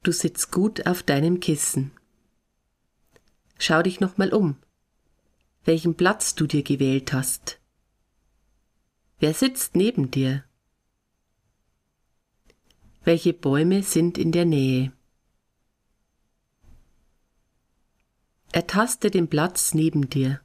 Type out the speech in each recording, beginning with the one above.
Du sitzt gut auf deinem Kissen. Schau dich nochmal um, welchen Platz du dir gewählt hast. Wer sitzt neben dir? Welche Bäume sind in der Nähe? Ertaste den Platz neben dir.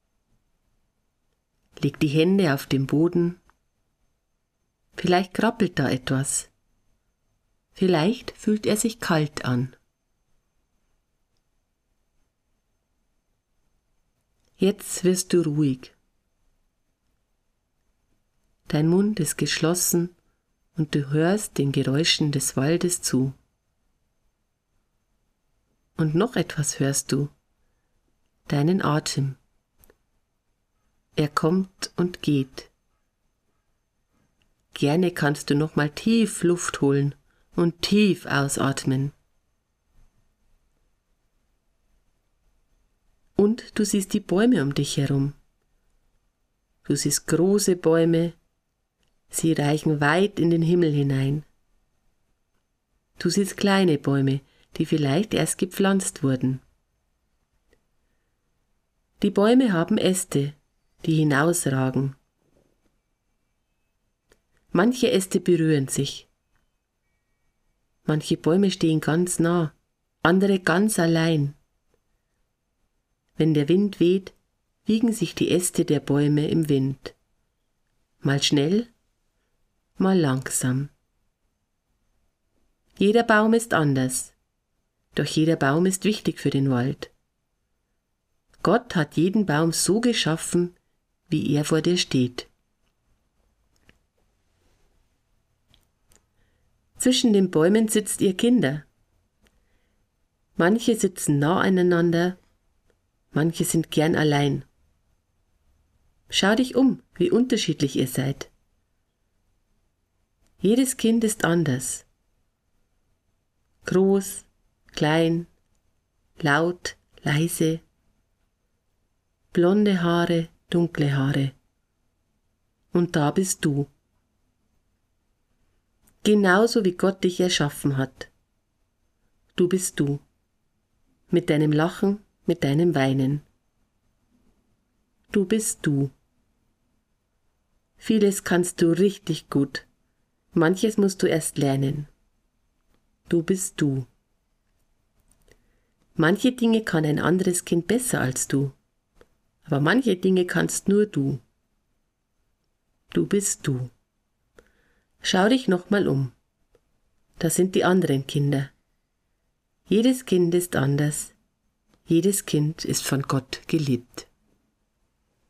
Leg die Hände auf den Boden. Vielleicht krabbelt da etwas. Vielleicht fühlt er sich kalt an. Jetzt wirst du ruhig. Dein Mund ist geschlossen und du hörst den Geräuschen des Waldes zu. Und noch etwas hörst du, deinen Atem. Er kommt und geht. Gerne kannst du nochmal tief Luft holen und tief ausatmen. Und du siehst die Bäume um dich herum. Du siehst große Bäume, sie reichen weit in den Himmel hinein. Du siehst kleine Bäume, die vielleicht erst gepflanzt wurden. Die Bäume haben Äste, die hinausragen. Manche Äste berühren sich. Manche Bäume stehen ganz nah, andere ganz allein. Wenn der Wind weht, wiegen sich die Äste der Bäume im Wind. Mal schnell, mal langsam. Jeder Baum ist anders, doch jeder Baum ist wichtig für den Wald. Gott hat jeden Baum so geschaffen, wie er vor dir steht. Zwischen den Bäumen sitzt ihr Kinder. Manche sitzen nah aneinander, manche sind gern allein. Schau dich um, wie unterschiedlich ihr seid. Jedes Kind ist anders. Groß, klein, laut, leise, blonde Haare, dunkle Haare. Und da bist du. Genauso wie Gott dich erschaffen hat. Du bist du. Mit deinem Lachen, mit deinem Weinen. Du bist du. Vieles kannst du richtig gut. Manches musst du erst lernen. Du bist du. Manche Dinge kann ein anderes Kind besser als du. Aber manche Dinge kannst nur du. Du bist du. Schau dich nochmal um. Da sind die anderen Kinder. Jedes Kind ist anders. Jedes Kind ist von Gott geliebt.